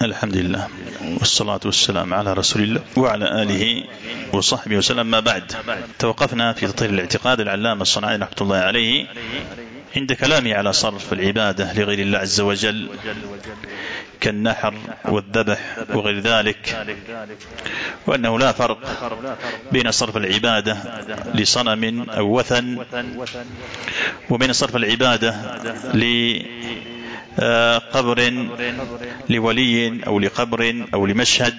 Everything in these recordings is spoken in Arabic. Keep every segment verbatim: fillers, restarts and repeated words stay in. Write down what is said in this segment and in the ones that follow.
الحمد لله والصلاة والسلام على رسول الله وعلى آله وصحبه وسلم. ما بعد، توقفنا في تطهير الاعتقاد العلامة الصنعاني رحمة الله عليه عند كلامه على صرف العبادة لغير الله عز وجل كالنحر والذبح وغير ذلك، وأنه لا فرق بين صرف العبادة لصنم أو وثن وبين صرف العبادة لقبر لولي أو لقبر أو لمشهد،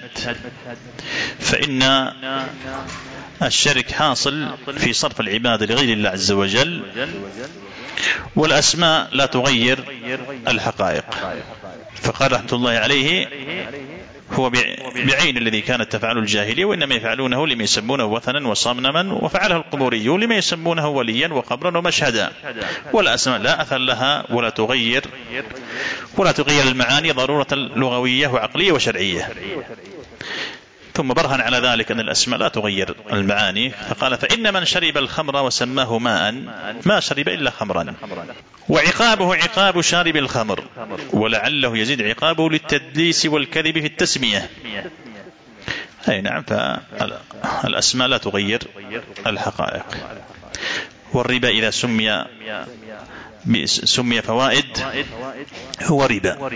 فإن الشرك حاصل في صرف العبادة لغير الله عز وجل، والأسماء لا تغير الحقائق. فقال رحمة الله عليه: هو بعين الذي كانت تفعله الجاهلية، وإنما يفعلونه لما يسمونه وثنا وصنما، وفعله القبوريون لما يسمونه وليا وقبرا ومشهدا. والأسماء لا أثر لها ولا تغير ولا تغير المعاني ضرورة لغوية وعقلية وشرعية. ثم برهن على ذلك أن الأسماء لا تغير المعاني، فقال: فإن من شرب الخمر وسماه ماء ما شرب إلا خمرا، وعقابه عقاب شارب الخمر، ولعله يزيد عقابه للتدليس والكذب في التسمية. أي نعم، فالأسماء لا تغير الحقائق. والربا إذا سمي سمي فوائد هو ربا،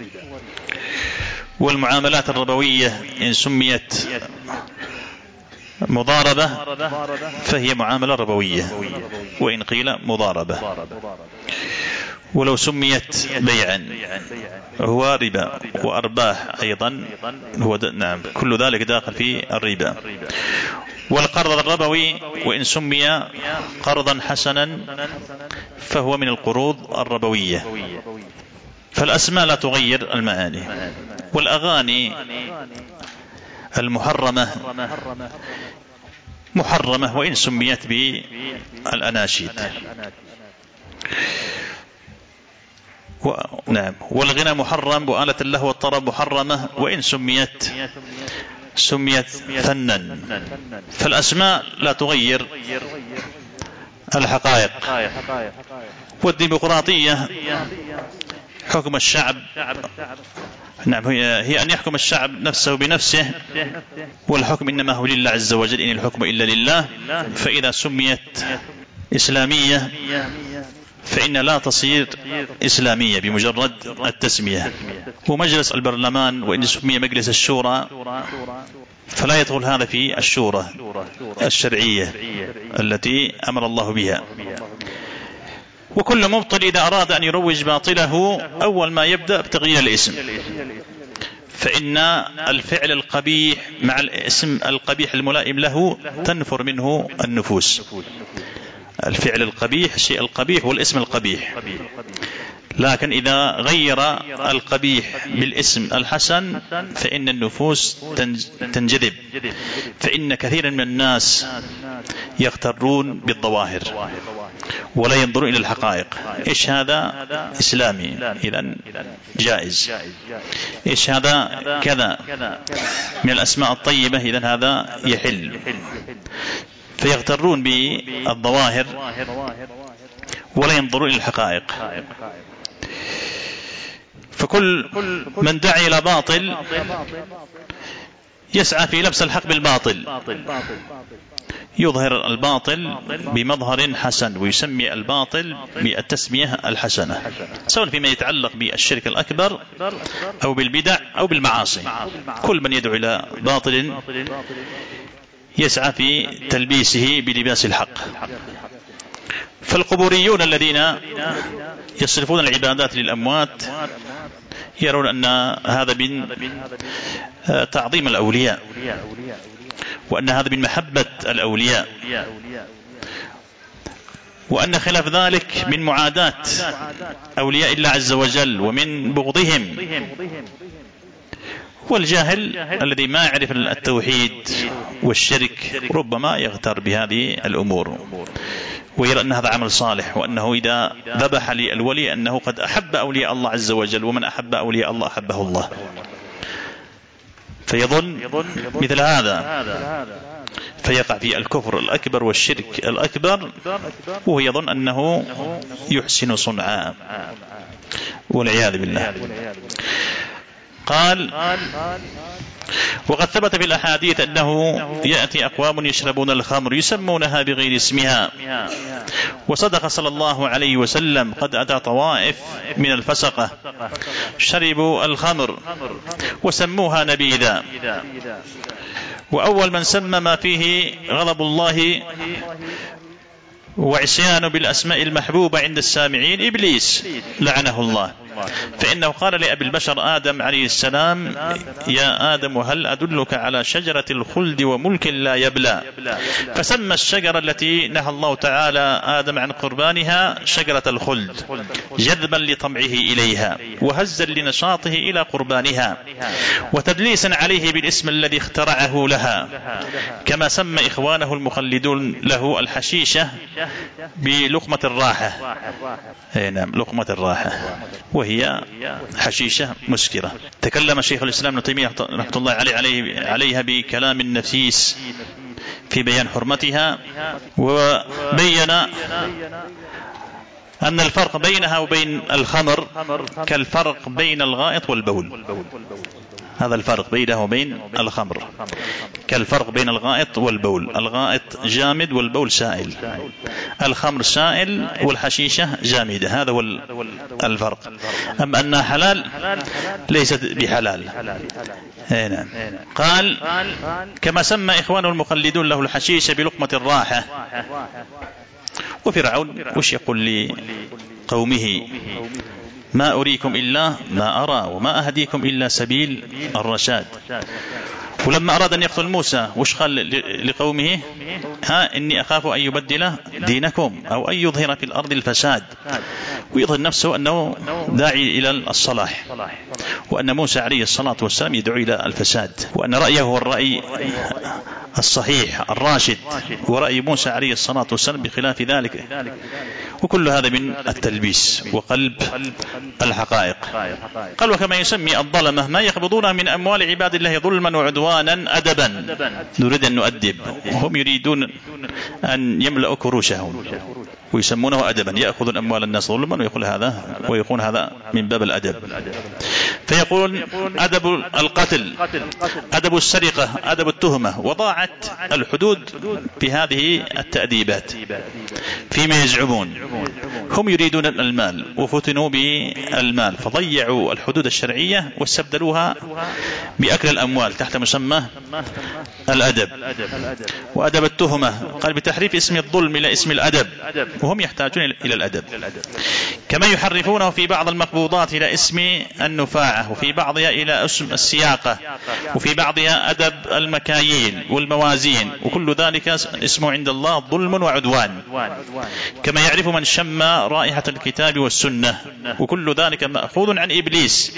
والمعاملات الربوية إن سميت مضاربة فهي معاملة ربوية، وإن قيل مضاربة. ولو سميت بيعا هو ربا، وأرباح أيضا هو نعم، كل ذلك داخل في الربا. والقرض الربوي وإن سمي قرضا حسنا فهو من القروض الربوية. فالأسماء لا تغير المعاني. والأغاني المحرمة محرمة وإن سميت بالأناشيد. و... نعم. والغنى محرم، وآلة اللهو والطرب محرمة وإن سميت سميت فنا. فالأسماء لا تغير الحقائق. والديمقراطية حكم الشعب، نعم، هي أن يحكم الشعب نفسه بنفسه، والحكم إنما هو لله عز وجل، إن الحكم إلا لله. فإذا سميت إسلامية فإن لا تصير إسلامية بمجرد التسمية. ومجلس البرلمان وإن سمي مجلس الشورى فلا يدخل هذا في الشورى الشرعية التي أمر الله بها. وكل مبطل إذا أراد أن يروج باطله أول ما يبدأ بتغيير الاسم، فإن الفعل القبيح مع الاسم القبيح الملائم له تنفر منه النفوس. الفعل القبيح شيء القبيح والاسم القبيح، لكن إذا غير القبيح بالاسم الحسن فإن النفوس تنجذب. فإن كثيرا من الناس يغترون بالظواهر ولا ينظرون إلى الحقائق. إيش هذا؟ إسلامي، إذن جائز. إيش هذا؟ كذا من الأسماء الطيبة، إذن هذا يحل. فيغترون بالظواهر ولا ينظرون إلى الحقائق. فكل من دعا إلى باطل يسعى في لبس الحق بالباطل، يظهر الباطل بمظهر حسن ويسمي الباطل بالتسمية الحسنة، سواء فيما يتعلق بالشرك الأكبر أو بالبدع أو بالمعاصي. كل من يدعو إلى باطل يسعى في تلبيسه بلباس الحق. فالقبوريون الذين يصرفون العبادات للأموات يرون أن هذا من تعظيم الأولياء، وأن هذا من محبة الأولياء، وأن خلاف ذلك من معاداة أولياء الله عز وجل ومن بغضهم. والجاهل الذي ما يعرف التوحيد والشرك ربما يغتر بهذه الأمور ويرى أن هذا عمل صالح، وأنه إذا ذبح للولي أنه قد أحب أولياء الله عز وجل، ومن أحب أولياء الله أحبه الله. فيظن مثل هذا فيقع في الكفر الأكبر والشرك الأكبر، وهو يظن أنه يحسن صنعا والعياذ بالله. قال: وقد ثبت في الأحاديث أنه يأتي أقوام يشربون الخمر يسمونها بغير اسمها، وصدق صلى الله عليه وسلم قد أتى طوائف من الفسقة شربوا الخمر وسموها نبيذا، وأول من سمى ما فيه غضب الله وعصيان بالأسماء المحبوبة عند السامعين إبليس لعنه الله، فإنه قال لأبي البشر آدم عليه السلام: يا آدم هل أدلك على شجرة الخلد وملك لا يبلى؟ فسمى الشجرة التي نهى الله تعالى آدم عن قربانها شجرة الخلد جذبا لطمعه إليها وهزا لنشاطه إلى قربانها وتدليسا عليه بالاسم الذي اخترعه لها، كما سمى إخوانه المخلدون له الحشيشة بلقمة الراحة. نعم، لقمة الراحة، وهي حشيشة مسكرة. تكلم شيخ الإسلام ابن تيمية رحمة الله عليه عليها بكلام نفيس في بيان حرمتها، وبين أن الفرق بينها وبين الخمر كالفرق بين الغائط والبول. هذا الفرق بينه وبين الخمر كالفرق بين الغائط والبول. الغائط جامد والبول سائل، الخمر سائل والحشيشة جامدة، هذا هو الفرق. أما أنها حلال ليست بحلال. هنا قال: كما سمى إخوانه المخلدون له الحشيشة بلقمة الراحة. وفرعون وش يقول لقومه: ما أريكم إلا ما أرى وما أهديكم إلا سبيل الرشاد. ولما أراد أن يقتل موسى وش قال لقومه؟ ها إني أخاف أن يبدل دينكم أو أن يظهر في الأرض الفساد، ويظهر نفسه أنه داعي إلى الصلاح، وأن موسى عليه الصلاة والسلام يدعو إلى الفساد، وأن رأيه هو الرأي الصحيح الراشد، ورأي موسى عليه الصلاة والسلام بخلاف ذلك. وكل هذا من التلبيس وقلب الحقائق. قال: وكما يسمي الظلمة ما يقبضون من أموال عباد الله ظلما وعدوانا أدبا، نريد أن نؤدب، وهم يريدون أن يملأوا كروشهم ويسمونه أدبا، يأخذ أموال الناس ظلما ويقول هذا ويقول هذا من باب الأدب. فيقول: أدب القتل، أدب السرقة، أدب التهمة. وضاعت الحدود بهذه التأديبات فيما يزعمون. هم يريدون المال وفتنوا بالمال فضيعوا الحدود الشرعية واستبدلوها بأكل الأموال تحت مسمى الأدب. وأدب التهمة قال بتحريف اسم الظلم إلى اسم الأدب، وهم يحتاجون إلى الأدب. كما يحرفونه في بعض المقبوضات إلى اسم النفاعة، وفي بعضها إلى اسم السياقة، وفي بعضها أدب المكاييل والموازين، وكل ذلك اسمه عند الله ظلم وعدوان، كما يعرف من شم رائحة الكتاب والسنة، وكل ذلك مأخوذ عن إبليس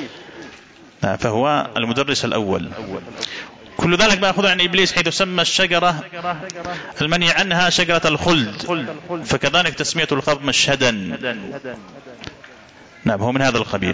فهو المدرس الأول. كل ذلك مأخوذ عن إبليس حيث سمى الشجرة المنهي عنها شجرة الخلد، فكذلك تسمية الخمر مشهدا. نعم، هو من هذا القبيل.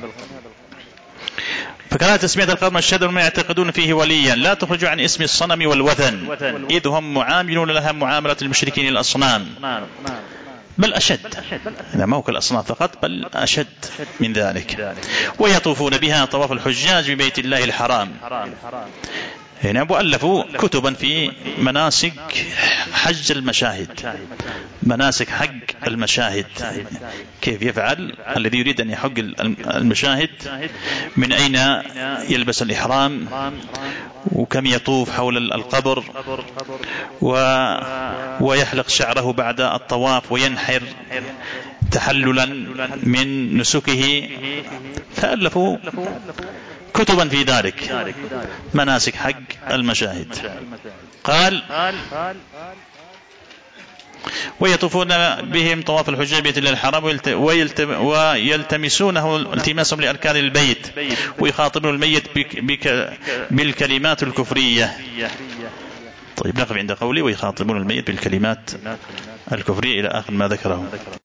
فكانت تسمية الخمر مشهدا وما يعتقدون فيه وليا لا تخرج عن اسم الصنم والوثن، إذ هم معاملون لها معاملة المشركين الأصنام، بل أشد، ما هو كالأصنام فقط بل أشد من ذلك. ويطوفون بها طواف الحجاج ببيت الله الحرام. هنا وألفوا كتبا في مناسك حج المشاهد، مناسك حج المشاهد، كيف يفعل الذي يريد أن يحج المشاهد، من أين يلبس الإحرام، وكم يطوف حول القبر، و... ويحلق شعره بعد الطواف، وينحر تحللا من نسكه. فألفوا كتبا في ذلك، مناسك حج المشاهد. قال: ويطوفون بهم طواف الحجاج بيت الله الحرام ويلتمسونه التماسهم لأركان البيت، ويخاطبون الميت بك بالكلمات الكفرية. طيب، نقف عند قولي ويخاطبون الميت بالكلمات الكفرية إلى آخر ما ذكره.